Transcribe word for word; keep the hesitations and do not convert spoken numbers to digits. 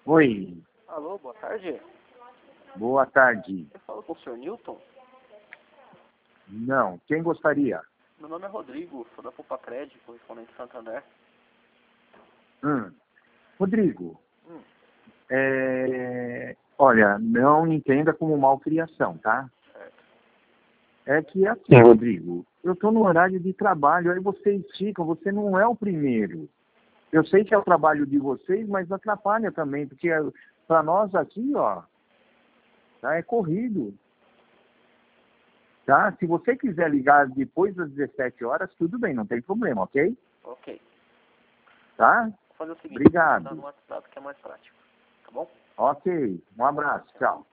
Oi, Alô, boa tarde. boa tarde. Eu falo com o senhor Newton. Não, quem gostaria? Meu nome é Rodrigo, sou da Poupa Crédito, correspondente de Santander. Hum. Rodrigo, Hum. é... olha, não entenda como malcriação, tá? Certo. É que é assim, Rodrigo, eu estou no horário de trabalho, aí vocês ficam, você não é o primeiro. Eu sei que é o trabalho de vocês, mas atrapalha também, porque para nós aqui, ó, tá, é corrido. Tá? Se você quiser ligar depois das dezessete horas, tudo bem, não tem problema, ok? Ok. Tá? Vou fazer o seguinte, Obrigado. vou mandar no WhatsApp que é mais prático. Tá bom? Ok, um abraço, tchau.